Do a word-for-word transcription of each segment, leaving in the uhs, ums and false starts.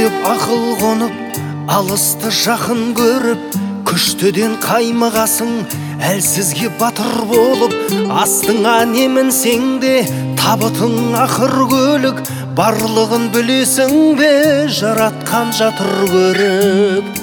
деп ақыл қонып, алысты жақын көріп, күштіден қаймығасың, әлсізге батыр болып. Астыңа немінсең де табытың ақыр көлік, барлығын білесің бе жаратқан жатыр көріп.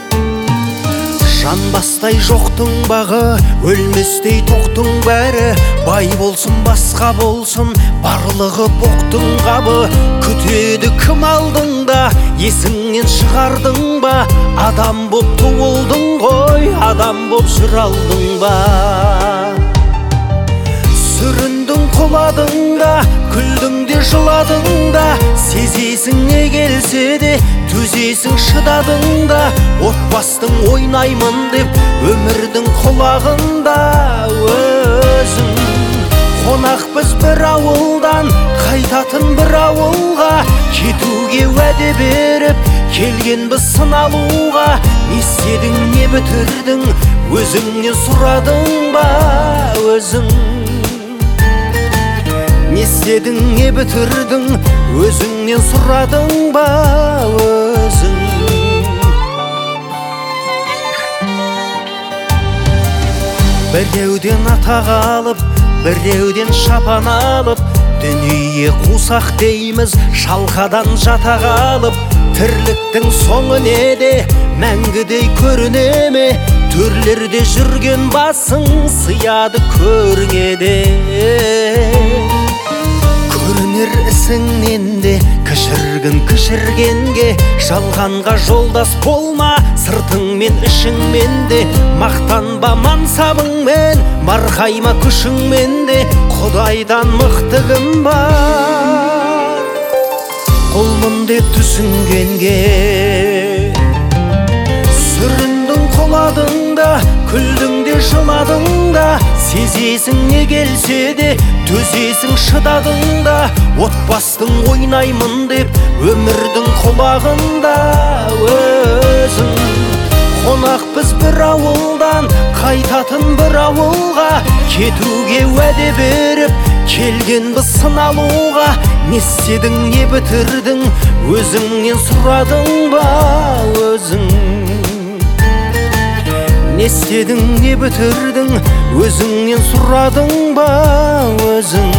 Жанбастай жоқтың бағы, өлместей тоқтың бәрі, бай болсын басқа болсын, барлығы боқтың қабы. Күтеді кім алдыңда, есіңнен шығардың ба? Адам боп туылдың ғой, адам боп жүр алдың ба? Сүріндің құладың да, күлдің де жыладың да, сезесің не келсе де, төзесің шыдадың да. Отбастың ойнаймын деп, өмірдің құлағында өзің. Қонақ біз бір ауылдан, қайтатын бір ауылға, кетуге уәде беріп, келген біз сыналуға. Не істедің, не бітірдің, өзіңнен сұрадың ба өзің? Не істедің, не бітірдің, өзіңнен сұрадың ба өзің? Біреуден атақ алып, біреуден шапан алып, дүние қусақ дейміз, шалқадан жатақ алып. Тірліктің соңы неде, мәңгідей көріне ме? Төрлерде жүрген басың сияды көріңеде. Көрінер ісіңнен де, кішіргін кішіргенге, жалғанға жолдас болма, сыртыңмен ішіңмен де. Мақтанба мансабыңмен, марқайма күшіңмен де, Құдайдан мықты кім бар? Құлмын деп түсінгенге. Сүріндің құладың да, күлдің де жыладың да, сезесің не келсе де, төзесің шыдадың да. Отбастың ойнаймын деп, өмірдің құлағында өзің. Қонақ біз бір ауылдан, қайтатын бір ауылға, кетуге уәде беріп, келген біз сыналуға. Не істедің, не бітірдің, өзіңнен сұрадың ба өзің? Не істедің, не бітірдің, өзіңнен сұрадың ба өзің?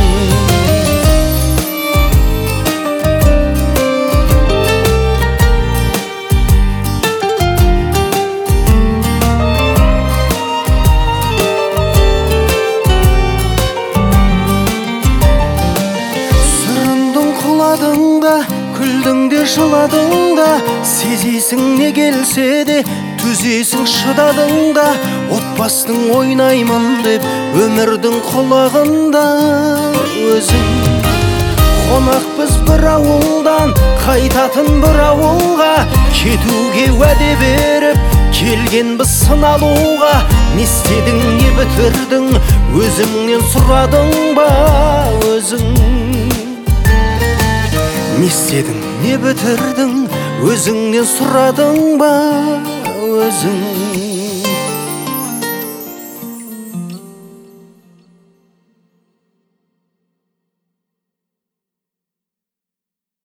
Күлдің де жыладың да, сезесің не келсе де, төзесің шыдадың да. Отбастың ойнаймын деп, өмірдің құлағында өзің. Қонақ біз бір ауылдан, қайтатын бір ауылға, кетуге уәде беріп, келген біз сыналуға. Не істедің, не бітірдің, өзіңнен сұрадың ба өзің? Не істедің, не бітірдің, өзіңнен сұрадың ба өзің?